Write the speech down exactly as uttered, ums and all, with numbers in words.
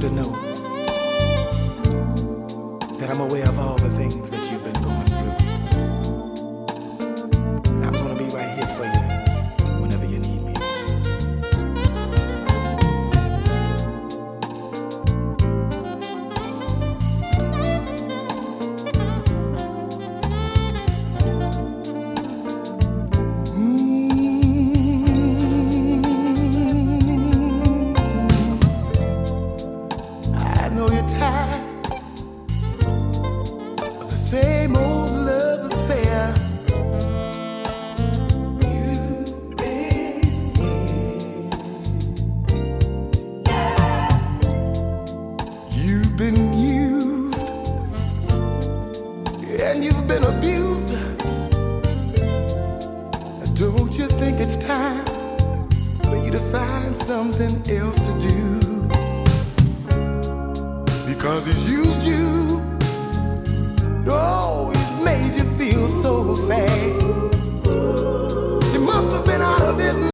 to know that I'm aware of all the things that you've been going through. I'm gonna be right here for you whenever you need me. I know you're tired of the same old love affair. You've been You've been used and you've been abused. Don't you think it's time for you to find something else to do? Because he's used you, oh, he's made you feel so sad.